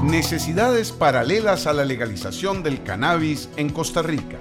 Necesidades paralelas a la legalización del cannabis en Costa Rica.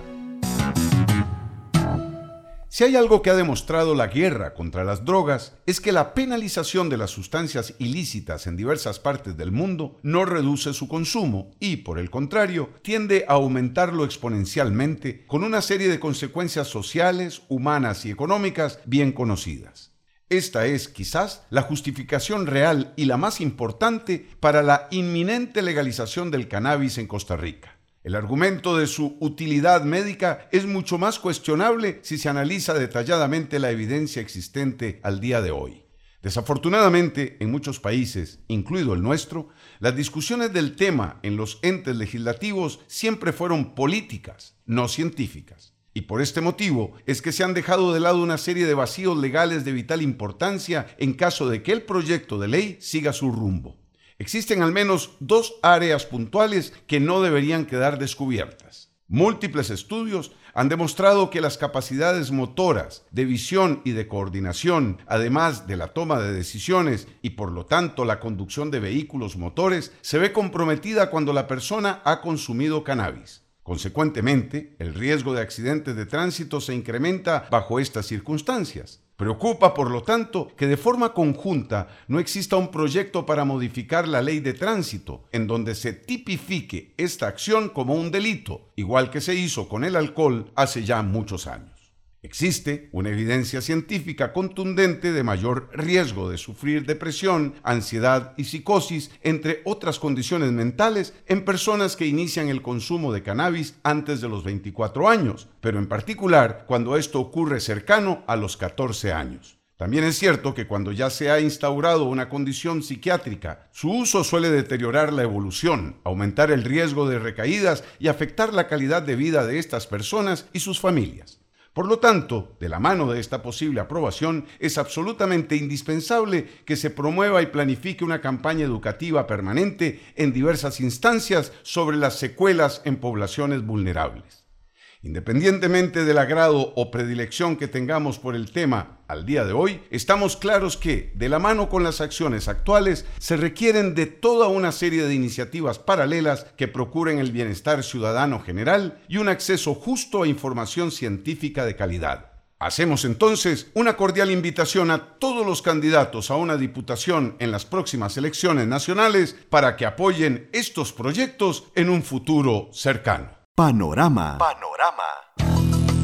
Si hay algo que ha demostrado la guerra contra las drogas, es que la penalización de las sustancias ilícitas en diversas partes del mundo no reduce su consumo y, por el contrario, tiende a aumentarlo exponencialmente con una serie de consecuencias sociales, humanas y económicas bien conocidas. Esta es, quizás, la justificación real y la más importante para la inminente legalización del cannabis en Costa Rica. El argumento de su utilidad médica es mucho más cuestionable si se analiza detalladamente la evidencia existente al día de hoy. Desafortunadamente, en muchos países, incluido el nuestro, las discusiones del tema en los entes legislativos siempre fueron políticas, no científicas. Y por este motivo es que se han dejado de lado una serie de vacíos legales de vital importancia en caso de que el proyecto de ley siga su rumbo. Existen al menos dos áreas puntuales que no deberían quedar descubiertas. Múltiples estudios han demostrado que las capacidades motoras, de visión y de coordinación, además de la toma de decisiones y por lo tanto la conducción de vehículos motores, se ve comprometida cuando la persona ha consumido cannabis. Consecuentemente, el riesgo de accidentes de tránsito se incrementa bajo estas circunstancias. Preocupa, por lo tanto, que de forma conjunta no exista un proyecto para modificar la ley de tránsito, en donde se tipifique esta acción como un delito, igual que se hizo con el alcohol hace ya muchos años. Existe una evidencia científica contundente de mayor riesgo de sufrir depresión, ansiedad y psicosis, entre otras condiciones mentales, en personas que inician el consumo de cannabis antes de los 24 años, pero en particular cuando esto ocurre cercano a los 14 años. También es cierto que cuando ya se ha instaurado una condición psiquiátrica, su uso suele deteriorar la evolución, aumentar el riesgo de recaídas y afectar la calidad de vida de estas personas y sus familias. Por lo tanto, de la mano de esta posible aprobación, es absolutamente indispensable que se promueva y planifique una campaña educativa permanente en diversas instancias sobre las secuelas en poblaciones vulnerables. Independientemente del agrado o predilección que tengamos por el tema al día de hoy, estamos claros que, de la mano con las acciones actuales, se requieren de toda una serie de iniciativas paralelas que procuren el bienestar ciudadano general y un acceso justo a información científica de calidad. Hacemos entonces una cordial invitación a todos los candidatos a una diputación en las próximas elecciones nacionales para que apoyen estos proyectos en un futuro cercano. Panorama.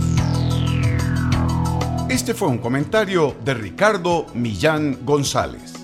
Este fue un comentario de Ricardo Millán González.